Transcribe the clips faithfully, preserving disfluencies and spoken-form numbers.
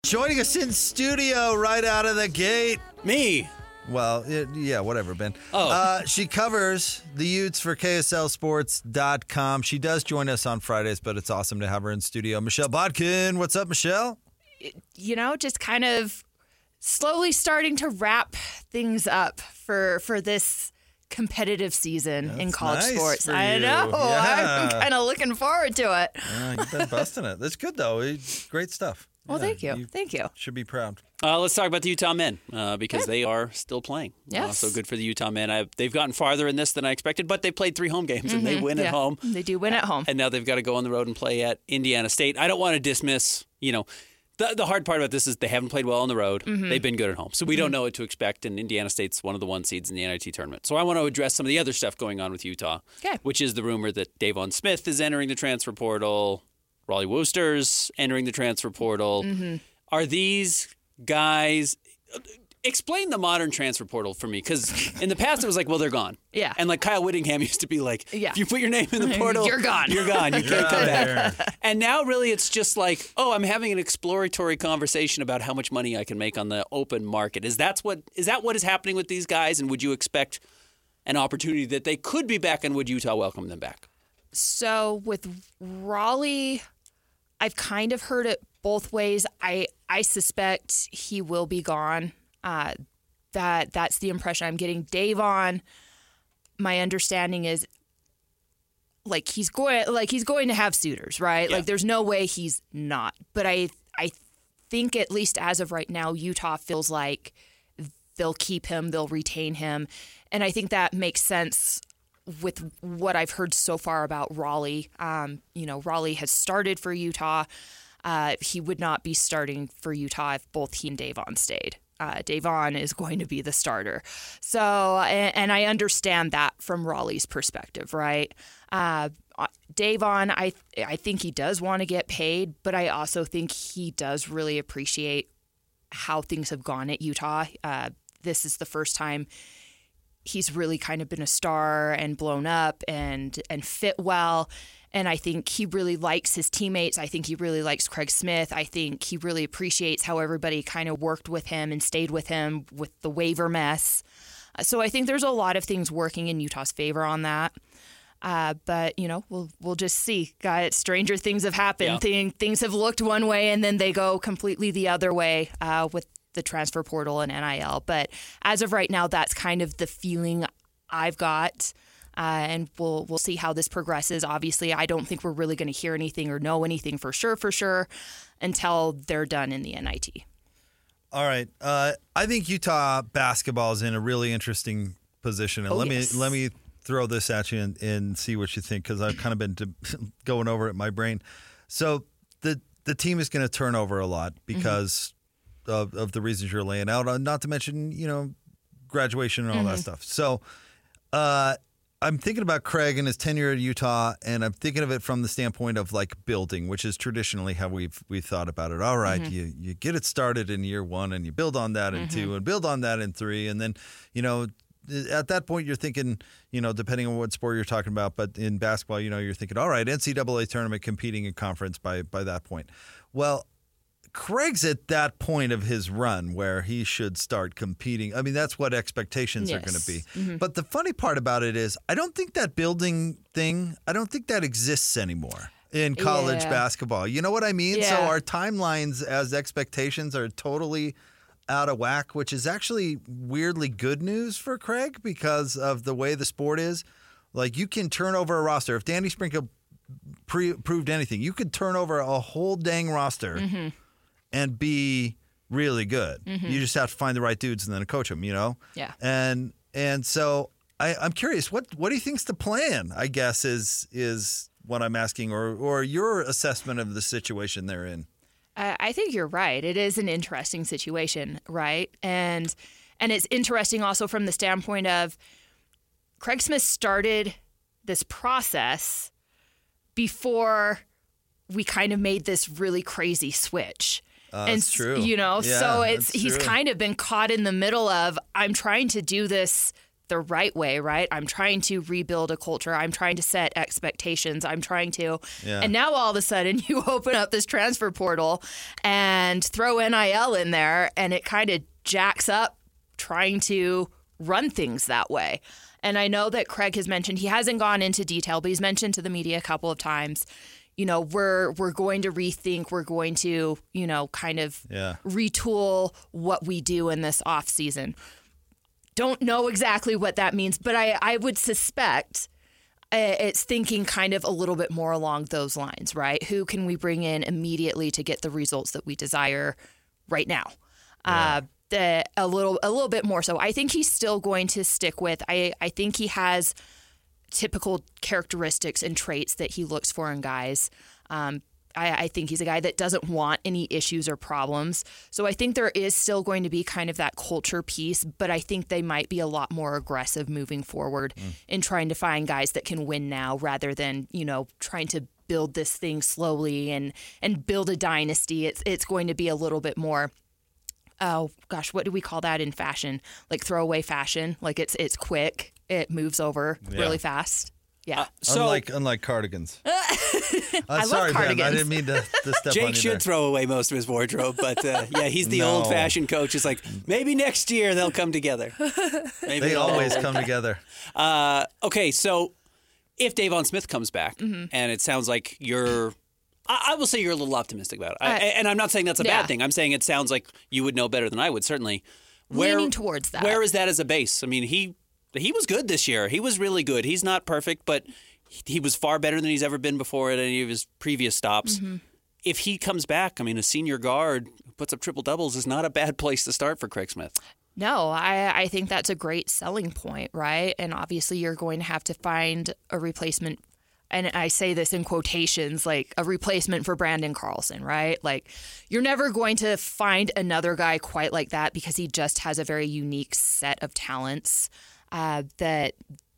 joining us in studio right out of the gate. Me. Well, it, yeah, whatever, Ben. Oh. Uh, she covers the Utes for K S L Sports dot com. She does join us on Fridays, but it's awesome to have her in studio. Michelle Bodkin. What's up, Michelle? You know, just kind of slowly starting to wrap things up for for this competitive season That's in college nice sports. for I you. know. Yeah. I'm kind of looking forward to it. Yeah, you've been busting it. That's good, though. It's great stuff. Well, Yeah, thank you. Thank you. Should be proud. Uh, let's talk about the Utah men uh, because Good. they are still playing. Yes. Uh, so good for the Utah men. I, they've gotten farther in this than I expected, but they played three home games and they win Yeah. at home. They do win at home. And now they've got to go on the road and play at Indiana State. I don't want to dismiss, you know, the, the hard part about this is they haven't played well on the road. Mm-hmm. They've been good at home. So we don't know what to expect, and Indiana State's one of the one seeds in the N I T tournament. So I want to address some of the other stuff going on with Utah, Okay. which is the rumor that Davon Smith is entering the transfer portal, Raleigh Wooster's entering the transfer portal. Mm-hmm. Are these guys... Explain the modern transfer portal for me, because in the past it was like, well, they're gone. Yeah. And like Kyle Whittingham used to be like, Yeah. if you put your name in the portal, You're gone. You're gone. You can't come Yeah. back. And now really it's just like, oh, I'm having an exploratory conversation about how much money I can make on the open market. Is that's what is that what is happening with these guys? And would you expect an opportunity that they could be back, and would Utah welcome them back? So with Raleigh, I've kind of heard it both ways. I I suspect he will be gone. Uh, that that's the impression I'm getting. Davon, my understanding is like he's going like he's going to have suitors, right? Yeah. Like there's no way he's not. But I I think at least as of right now, Utah feels like they'll keep him, they'll retain him, and I think that makes sense with what I've heard so far about Raleigh. Um, you know, Raleigh has started for Utah. Uh, he would not be starting for Utah if both he and Davon stayed. Uh, Davon is going to be the starter. So, and, and I understand that from Raleigh's perspective, right? Uh, Davon, I I think he does want to get paid, but I also think he does really appreciate how things have gone at Utah. Uh, this is the first time he's really kind of been a star and blown up and and fit well. And I think he really likes his teammates. I think he really likes Craig Smith. I think he really appreciates how everybody kind of worked with him and stayed with him with the waiver mess. Uh, so I think there's a lot of things working in Utah's favor on that. Uh, but, you know, we'll we'll just see. God, stranger things have happened. Yeah. Thing, things have looked one way and then they go completely the other way uh, with the transfer portal and N I L. But as of right now, that's kind of the feeling I've got. Uh, and we'll we'll see how this progresses. Obviously, I don't think we're really going to hear anything or know anything for sure, for sure, until they're done in the N I T. All right. Uh, I think Utah basketball is in a really interesting position. And Oh, let yes. me let me throw this at you and, and see what you think, because I've kind of been to, going over it in my brain. So the the team is going to turn over a lot because mm-hmm. of, of the reasons you're laying out, not to mention, you know, graduation and all mm-hmm. that stuff. So uh, I'm thinking about Craig and his tenure at Utah, and I'm thinking of it from the standpoint of like building, which is traditionally how we've we thought about it. All right, Mm-hmm. you you get it started in year one, and you build on that in Mm-hmm. two, and build on that in three, and then, you know, at that point you're thinking, you know, depending on what sport you're talking about, but in basketball, you know, you're thinking, all right, N C double A tournament, competing in conference by by that point. Well, Craig's at that point of his run where he should start competing. I mean, that's what expectations are Yes. going to be. Mm-hmm. But the funny part about it is I don't think that building thing, I don't think that exists anymore in college Yeah. basketball. You know what I mean? So Yeah. our timelines as expectations are totally out of whack, which is actually weirdly good news for Craig because of the way the sport is. Like, you can turn over a roster. If Danny Sprinkle pre- proved anything, you could turn over a whole dang roster Mm-hmm. and be really good. You just have to find the right dudes and then coach them, you know? Yeah. And and so I, I'm curious, what what do you think's the plan, I guess, is is what I'm asking, or or your assessment of the situation they're in? I I think you're right. It is an interesting situation, right? And and it's interesting also from the standpoint of Craig Smith started this process before we kind of made this really crazy switch. Uh, and that's true. you know, Yeah, so it's that's he's true. kind of been caught in the middle of I'm trying to do this the right way, right? I'm trying to rebuild a culture. I'm trying to set expectations. I'm trying to. Yeah. And now all of a sudden you open up this transfer portal and throw N I L in there, and it kind of jacks up trying to run things that way. And I know that Craig has mentioned, he hasn't gone into detail, but he's mentioned to the media a couple of times, you know, we're we're going to rethink, we're going to, you know, kind of Yeah. retool what we do in this off season. Don't know exactly what that means, but I, I would suspect uh, it's thinking kind of a little bit more along those lines, right? Who can we bring in immediately to get the results that we desire right now? Uh, the, a little a little bit more so. I think he's still going to stick with, I, I think he has typical characteristics and traits that he looks for in guys. Um, I, I think he's a guy that doesn't want any issues or problems. So I think there is still going to be kind of that culture piece, but I think they might be a lot more aggressive moving forward mm. in trying to find guys that can win now rather than, you know, trying to build this thing slowly and, and build a dynasty. It's, it's going to be a little bit more, oh gosh, what do we call that in fashion? Like throwaway fashion. Like it's, it's quick. It moves over yeah. really fast. Yeah. Uh, so, unlike unlike cardigans. uh, I sorry, love cardigans. Ben, I didn't mean to, to step Jake on you should there. throw away most of his wardrobe, but uh, yeah, he's the No. old-fashioned coach. It's like, maybe next year they'll come together. Maybe They they'll- always come together. Uh, okay, so if Davon Smith comes back, mm-hmm. and it sounds like you're, I, I will say you're a little optimistic about it. I, Uh, and I'm not saying that's a yeah. bad thing. I'm saying it sounds like you would know better than I would, certainly. Where, Leaning towards that. Where is that as a base? I mean, he he was good this year. He was really good. He's not perfect, but he was far better than he's ever been before at any of his previous stops. Mm-hmm. If he comes back, I mean, a senior guard who puts up triple doubles is not a bad place to start for Craig Smith. No, I, I think that's a great selling point, right? And obviously you're going to have to find a replacement. And I say this in quotations, like a replacement for Brandon Carlson, right? Like you're never going to find another guy quite like that because he just has a very unique set of talents uh, that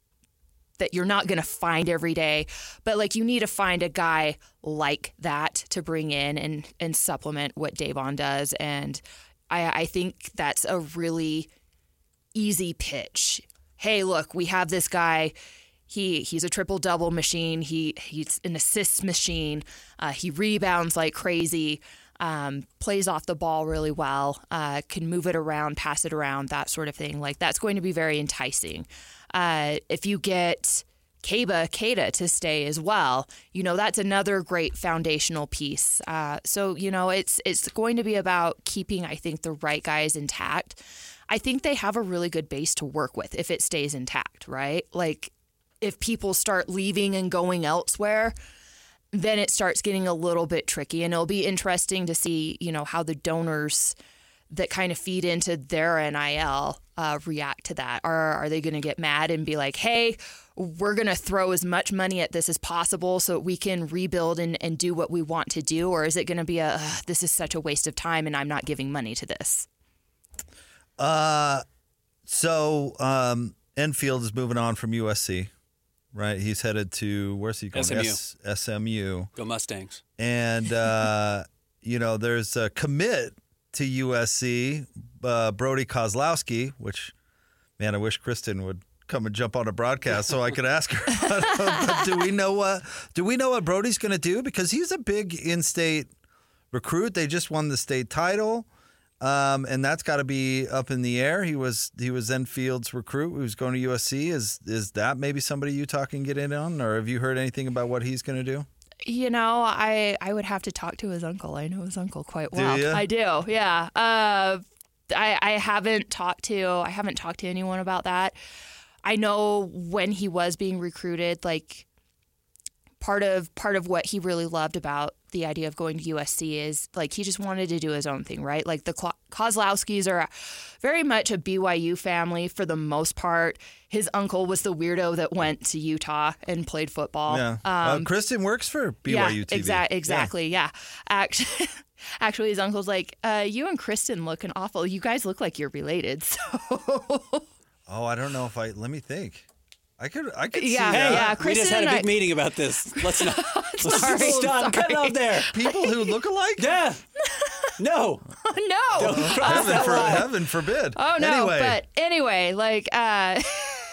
that you're not going to find every day. But like you need to find a guy like that to bring in and, and supplement what Davon does. And I, I think that's a really easy pitch. Hey, look, we have this guy. He he's a triple double machine. He he's an assist machine. Uh, he rebounds like crazy. Um, plays off the ball really well. Uh, can move it around, pass it around, that sort of thing. Like that's going to be very enticing. Uh, if you get Keba Keita to stay as well, you know that's another great foundational piece. Uh, so you know it's it's going to be about keeping, I think, the right guys intact. I think they have a really good base to work with if it stays intact, right? Like if people start leaving and going elsewhere, then it starts getting a little bit tricky, and it'll be interesting to see, you know, how the donors that kind of feed into their N I L uh, react to that. Are are they going to get mad and be like, hey, we're going to throw as much money at this as possible so we can rebuild and, and do what we want to do? Or is it going to be a, this is such a waste of time and I'm not giving money to this? Uh, so um, Enfield is moving on from U S C, right? He's headed to, where's he going? S M U. S- SMU. Go Mustangs. And, uh, you know, there's a commit to U S C, uh, Brody Kozlowski, which, man, I wish Kristen would come and jump on a broadcast so I could ask her. But do we know what do we know what Brody's going to do? Because he's a big in-state recruit. They just won the state title, um, and that's got to be up in the air. He was he was Enfield's recruit who's going to U S C. Is is that maybe somebody Utah can get in on, or have you heard anything about what he's going to do? You know, I I would have to talk to his uncle. I know his uncle quite well. Do you? I do, yeah. Uh, I I haven't talked to I haven't talked to anyone about that. I know when he was being recruited, like part of part of what he really loved about the idea of going to U S C is like he just wanted to do his own thing, right? Like the Kozlowskis are very much a B Y U family for the most part. His uncle was the weirdo that went to Utah and played football. Yeah, Um, uh, Kristen works for B Y U yeah, T V. Exa- exactly, yeah. yeah. Actually, actually, his uncle's like, uh, you and Kristen looking awful. You guys look like you're related. So, Oh, I don't know if I. Let me think. I could. I could Yeah, see hey, that. yeah. we Kristen just had a and big I- meeting about this. Let's not. Let's Sorry, stop. Cut it sorry. off there. People who look alike. Yeah. No. no. Don't cross Heaven, that for, line. heaven forbid. Oh no, Anyway, but anyway, like uh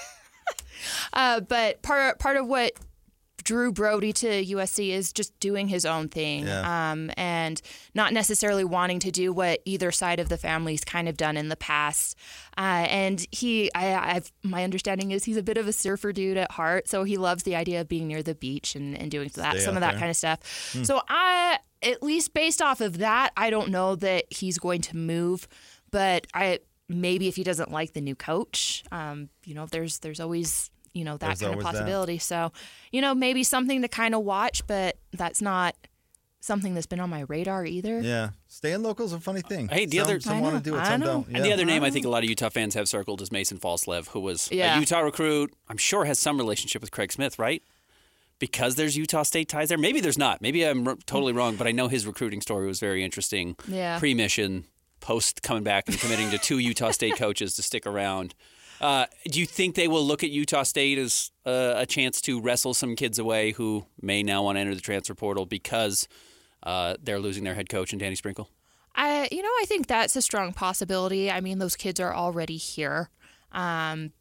Uh, but part part of what drew Brody to U S C is just doing his own thing, Yeah. um, and not necessarily wanting to do what either side of the family's kind of done in the past. Uh, and he, I, I've, my understanding is he's a bit of a surfer dude at heart, so he loves the idea of being near the beach and, and doing that, Stay some out of that there. kind of stuff. So I, at least based off of that, I don't know that he's going to move, but I maybe if he doesn't like the new coach, um, you know, there's there's always. You know, that There's kind of always that. possibility. So, you know, maybe something to kind of watch, but that's not something that's been on my radar either. Yeah. Staying local is a funny thing. Hey, the some, other- some I want know, to do it, I some know. don't. And the Yeah. other name I think a lot of Utah fans have circled is Mason Falslev, who was Yeah. a Utah recruit. I'm sure has some relationship with Craig Smith, right? Because there's Utah State ties there. Maybe there's not. Maybe I'm r- totally wrong, but I know his recruiting story was very interesting. Yeah. Pre-mission, post coming back and committing to two Utah State coaches to stick around. Uh, do you think they will look at Utah State as uh, a chance to wrestle some kids away who may now want to enter the transfer portal because uh, they're losing their head coach and Danny Sprinkle? I, you know, I think that's a strong possibility. I mean, those kids are already here. Um,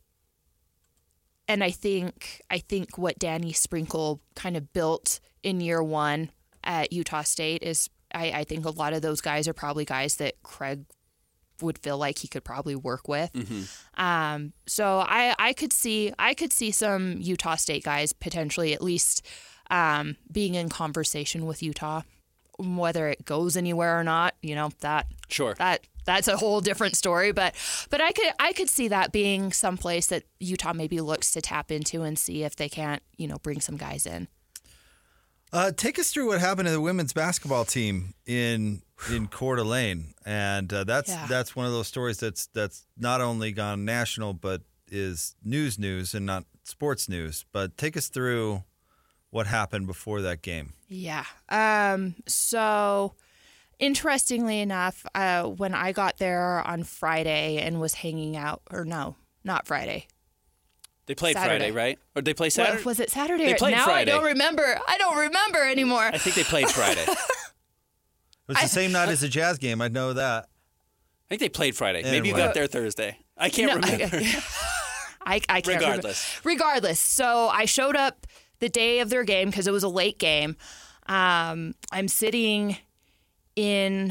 and I think, I think what Danny Sprinkle kind of built in year one at Utah State is, I, I think a lot of those guys are probably guys that Craig would feel like he could probably work with. Mm-hmm. Um, so I, I could see I could see some Utah State guys potentially at least um, being in conversation with Utah. Whether it goes anywhere or not, you know, that Sure. that that's a whole different story. But but I could I could see that being someplace that Utah maybe looks to tap into and see if they can't, you know, bring some guys in. Uh, take us through what happened to the women's basketball team in in Coeur d'Alene, and uh, that's Yeah. that's one of those stories that's that's not only gone national but is news news and not sports news. But take us through what happened before that game. Yeah. Um, so, interestingly enough, uh, when I got there on Friday and was hanging out, or no, not Friday. They played Saturday. Friday, right? Or did they play Saturday? What, was it Saturday? They played now Friday. I don't remember. I don't remember anymore. I think they played Friday. I It was the same night as the Jazz game. I know that. think they played Friday. Maybe you Anyway. got there Thursday. I can't No, I- remember. I, I can't remember. Regardless. Regardless. So I showed up the day of their game because it was a late game. Um, I'm sitting in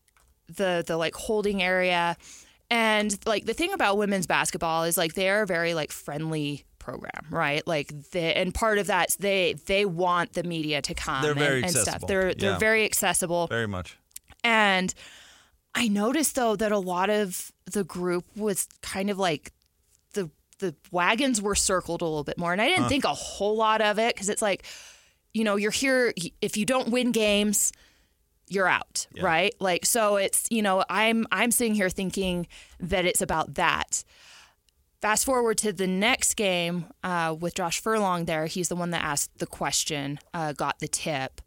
the the like holding area, and like the thing about women's basketball is like they're a very like friendly program, right? Like they, and part of that they they want the media to come They're and, very and stuff. accessible. They're they're Yeah. very accessible. Very much. And I noticed though that a lot of the group was kind of like the the wagons were circled a little bit more, and I didn't think a whole lot of it because it's like, you know, you're here if you don't win games, you're out, Yeah. right? Like so it's, you know, I'm I'm sitting here thinking that it's about that. Fast forward to the next game uh, with Josh Furlong there. He's the one that asked the question, uh, got the tip.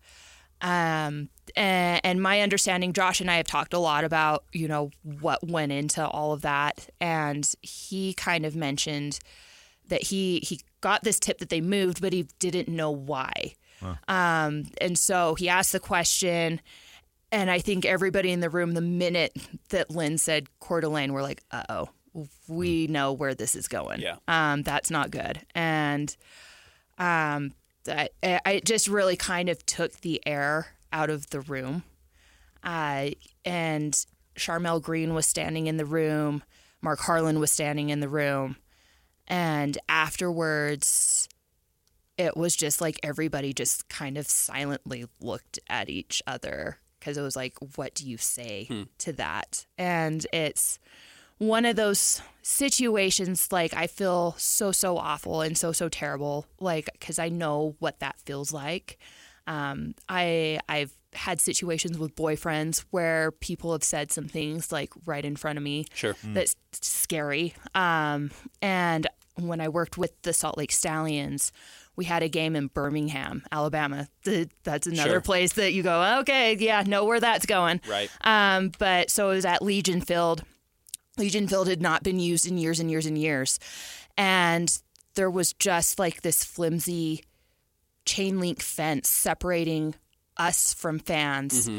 Um, and, and my understanding, Josh and I have talked a lot about, you know, what went into all of that. And he kind of mentioned that he, he got this tip that they moved, but he didn't know why. Um, and so he asked the question, and I think everybody in the room, the minute that Lynn said Coeur d'Alene, we're like, uh-oh, we know where this is going. Yeah. Um, that's not good. And um, that, I it just really kind of took the air out of the room. Uh, and Charmel Green was standing in the room. Mark Harlan was standing in the room. And afterwards, it was just like everybody just kind of silently looked at each other because it was like, what do you say Hmm. to that? And it's one of those situations like I feel so, so awful and so, so terrible, like because I know what that feels like. Um, I, I've had situations with boyfriends where people have said some things like right in front of me Sure. that's scary. Um, and when I worked with the Salt Lake Stallions, we had a game in Birmingham, Alabama. The, that's another Sure. place that you go, okay, yeah, know where that's going. Right. Um, but so it was at Legion Field. Legion Field had not been used in years and years and years. And there was just like this flimsy chain link fence separating us from fans. Mm-hmm.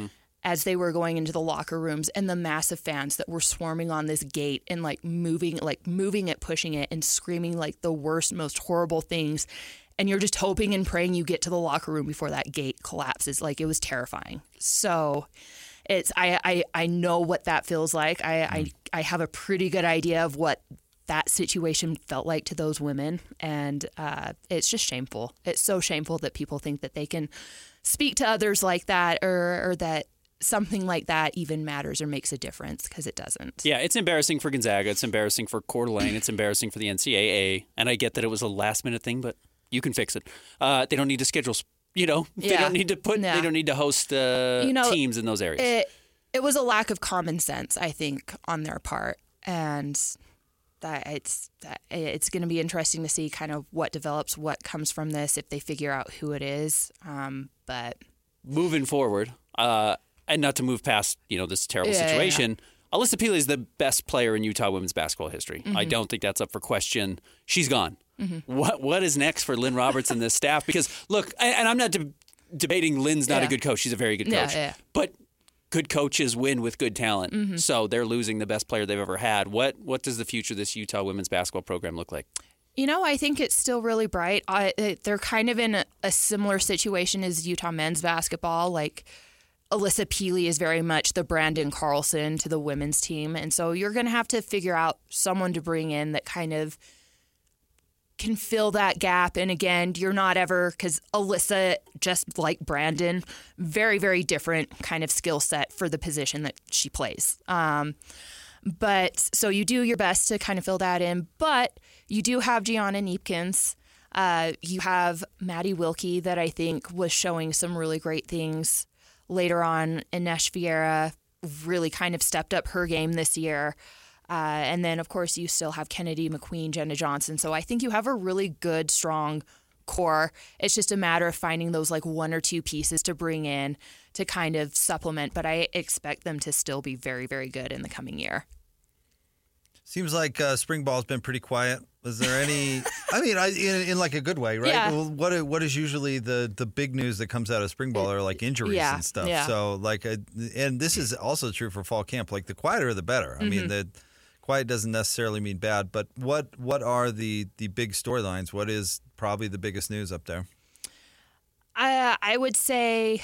as they were going into the locker rooms, and the massive fans that were swarming on this gate and like moving, like moving it, pushing it, and screaming like the worst, most horrible things. And you're just hoping and praying you get to the locker room before that gate collapses. Like, it was terrifying. So it's I I, I know what that feels like. I, mm. I I have a pretty good idea of what that situation felt like to those women, and uh, it's just shameful. It's so shameful that people think that they can speak to others like that, or, or that something like that even matters or makes a difference, because it doesn't. Yeah, it's embarrassing for Gonzaga. It's embarrassing for Coeur d'Alene. It's embarrassing for the N C double A. And I get that it was a last-minute thing, but you can fix it. Uh, they don't need to schedule, you know, they yeah. don't need to put, yeah. they don't need to host uh, you know, teams in those areas. It, it was a lack of common sense, I think, on their part. And that it's that it's going to be interesting to see kind of what develops, what comes from this, if they figure out who it is. Um, but moving forward, uh, and not to move past, you know, this terrible yeah, situation, yeah. Alyssa Peely is the best player in Utah women's basketball history. Mm-hmm. I don't think that's up for question. She's gone. Mm-hmm. What What is next for Lynn Roberts and this staff? Because, look, and I'm not de- debating Lynn's not yeah. a good coach. She's a very good coach. Yeah, yeah. But good coaches win with good talent. Mm-hmm. So they're losing the best player they've ever had. What What does the future of this Utah women's basketball program look like? You know, I think it's still really bright. I, it, they're kind of in a, a similar situation as Utah men's basketball. Like, Alyssa Peely is very much the Brandon Carlson to the women's team. And so you're going to have to figure out someone to bring in that kind of can fill that gap. And again, you're not ever, because Alyssa, just like Brandon, very, very different kind of skill set for the position that she plays. Um, but so you do your best to kind of fill that in. But you do have Gianna Neepkins. Uh, you have Maddie Wilkie that I think was showing some really great things later on. Inesh Vieira really kind of stepped up her game this year. Uh, and then, of course, you still have Kennedy McQueen, Jenna Johnson. So I think you have a really good, strong core. It's just a matter of finding those like one or two pieces to bring in to kind of supplement. But I expect them to still be very, very good in the coming year. Seems like uh, spring ball's been pretty quiet. Is there any? I mean, I, in, in like a good way, right? Yeah. Well, what what is usually the, the big news that comes out of spring ball are like injuries yeah. and stuff. Yeah. So like, a, and this is also true for fall camp. Like the quieter the better. I Mm-hmm. mean, the quiet doesn't necessarily mean bad. But what what are the the big storylines? What is probably the biggest news up there? I I would say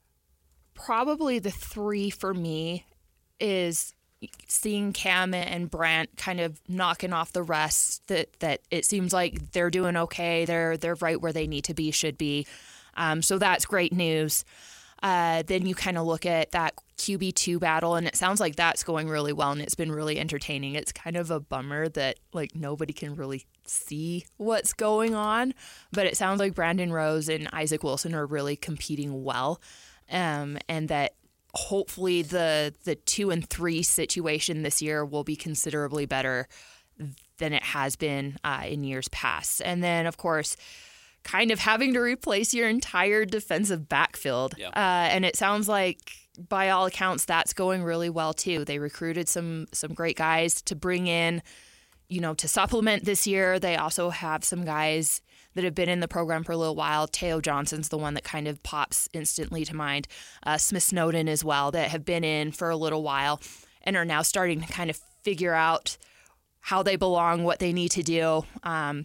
probably the three for me is seeing Cam and Brant kind of knocking off the rest. That that it seems like they're doing okay. They're they're right where they need to be, should be. Um, so that's great news. Uh, then you kind of look at that Q B two battle, and it sounds like that's going really well, and it's been really entertaining. It's kind of a bummer that like nobody can really see what's going on, but it sounds like Brandon Rose and Isaac Wilson are really competing well, um, and that hopefully the the two and three situation this year will be considerably better than it has been uh, in years past. And then, of course, kind of having to replace your entire defensive backfield. Yeah. Uh, and it sounds like, by all accounts, that's going really well, too. They recruited some some great guys to bring in, you know, to supplement this year. They also have some guys that have been in the program for a little while. Teo Johnson's the one that kind of pops instantly to mind. Uh, Smith Snowden as well, that have been in for a little while and are now starting to kind of figure out how they belong, what they need to do. Um,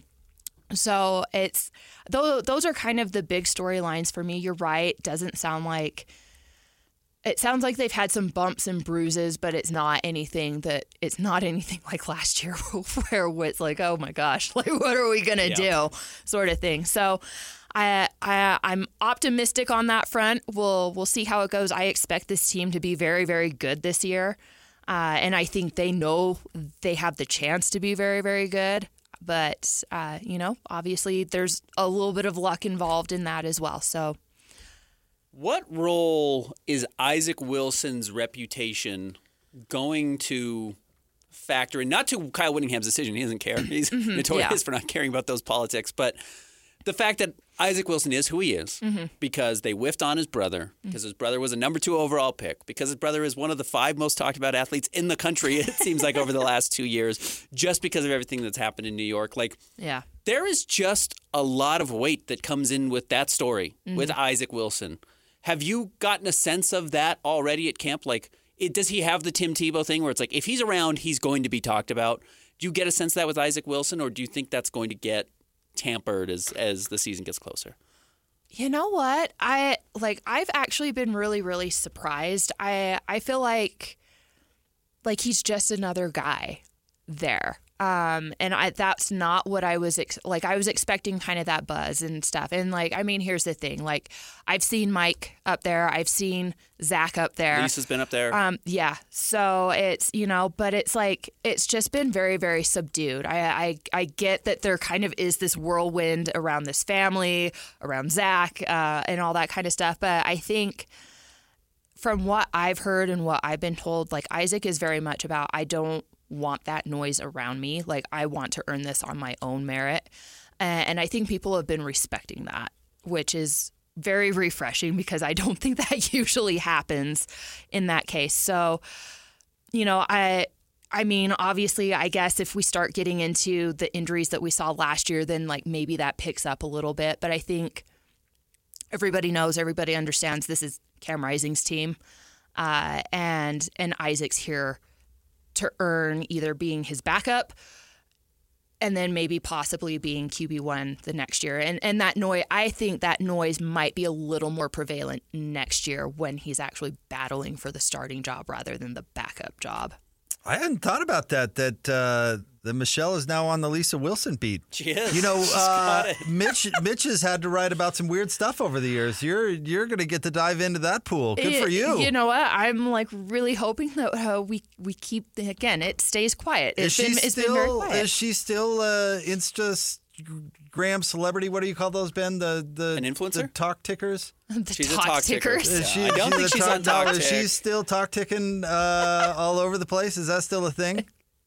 so it's those, those are kind of the big storylines for me. You're right. Doesn't sound like it sounds like they've had some bumps and bruises, but it's not anything that it's not anything like last year where it's like, oh my gosh, like what are we gonna Yeah. do, sort of thing. So I, I I'm optimistic on that front. We'll we'll see how it goes. I expect this team to be very, very good this year. Uh, and I think they know they have the chance to be very, very good. But, uh, you know, obviously there's a little bit of luck involved in that as well. So what role is Isaac Wilson's reputation going to factor in? Not to Kyle Whittingham's decision. He doesn't care. He's notorious yeah. for not caring about those politics. But the fact that Isaac Wilson is who he is mm-hmm. because they whiffed on his brother, because his brother was a number two overall pick, because his brother is one of the five most talked about athletes in the country, it seems like, over the last two years, just because of everything that's happened in New York. Like, yeah. there is just a lot of weight that comes in with that story, Mm-hmm. with Isaac Wilson. Have you gotten a sense of that already at camp? Like, it, does he have the Tim Tebow thing where it's like, if he's around, he's going to be talked about? Do you get a sense of that with Isaac Wilson, or do you think that's going to get tampered as as the season gets closer? You know what? I like I've actually been really, really surprised. I I feel like like he's just another guy there. Um, and I, that's not what I was ex- like. I was expecting kind of that buzz and stuff. And like, I mean, here's the thing: like, I've seen Mike up there, I've seen Zach up there. Lisa's been up there. Um, yeah. So it's you know, but it's like it's just been very, very subdued. I, I, I get that there kind of is this whirlwind around this family, around Zach, uh, and all that kind of stuff. But I think, from what I've heard and what I've been told, like Isaac is very much about I don't want that noise around me. Like I want to earn this on my own merit. And I think people have been respecting that, which is very refreshing because I don't think that usually happens in that case. So, you know, I I mean, obviously, I guess if we start getting into the injuries that we saw last year, then like maybe that picks up a little bit. But I think everybody knows, everybody understands this is Cam Rising's team. Uh, and and Isaac's here to earn either being his backup and then maybe possibly being Q B one the next year. And and that noise, I think that noise might be a little more prevalent next year when he's actually battling for the starting job rather than the backup job. I hadn't thought about that, that uh, that Michelle is now on the Lisa Wilson beat. She is. You know, She's uh, got it. Mitch Mitch has had to write about some weird stuff over the years. You're you're going to get to dive into that pool. Good It- for you. You know what? I'm like really hoping that uh, we we keep again. It stays quiet. is It's she been it's been very still quiet. is she still uh, Instagram celebrity? What do you call those, Ben? The the An influencer? the talk tickers. the She's a talk talk ticker. tickers. Is she, I don't she's think a she's talk- on Talk no, is Tick. she still talk ticking uh, all over the place? Is that still a thing?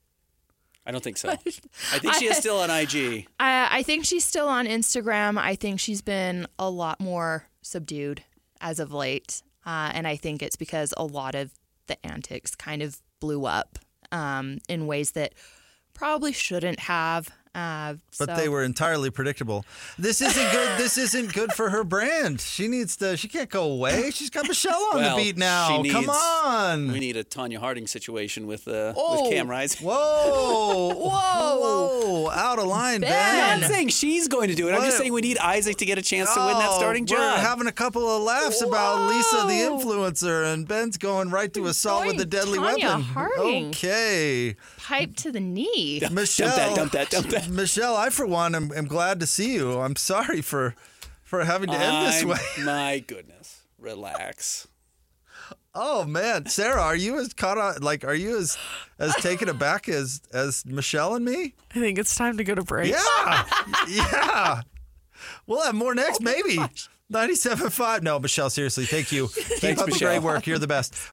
I don't think so. I think she is still on I G. I, I think she's still on Instagram. I think she's been a lot more subdued as of late. Uh, and I think it's because a lot of the antics kind of blew up um, in ways that probably shouldn't have. Uh, But so- they were entirely predictable. This isn't good. This isn't good for her brand. She needs to. She can't go away. She's got Michelle on Well, the beat now. she needs- Come on. We need a Tanya Harding situation with uh, Oh. with Cam Rising. Whoa. Whoa. Whoa. Out of line, Ben. Ben. I'm not saying she's going to do it. I'm just What? saying we need Isaac to get a chance to win that Oh, starting we're job. having a couple of laughs about Lisa the Whoa. influencer, and Ben's going right to assault with Going the deadly Tanya weapon. Harding. Okay. Pipe to the knee. Michelle, dump that, dump that. Michelle, I for one am, am glad to see you. I'm sorry for for having to end this I'm- way. My goodness. Relax. Oh man, Sarah, are you as caught on? Like, are you as as taken aback as as Michelle and me? I think it's time to go to break. Yeah, yeah. We'll have more next, maybe. ninety-seven point five. No, Michelle, seriously, thank you. Keep Thanks, up the Michelle. great work. You're the best.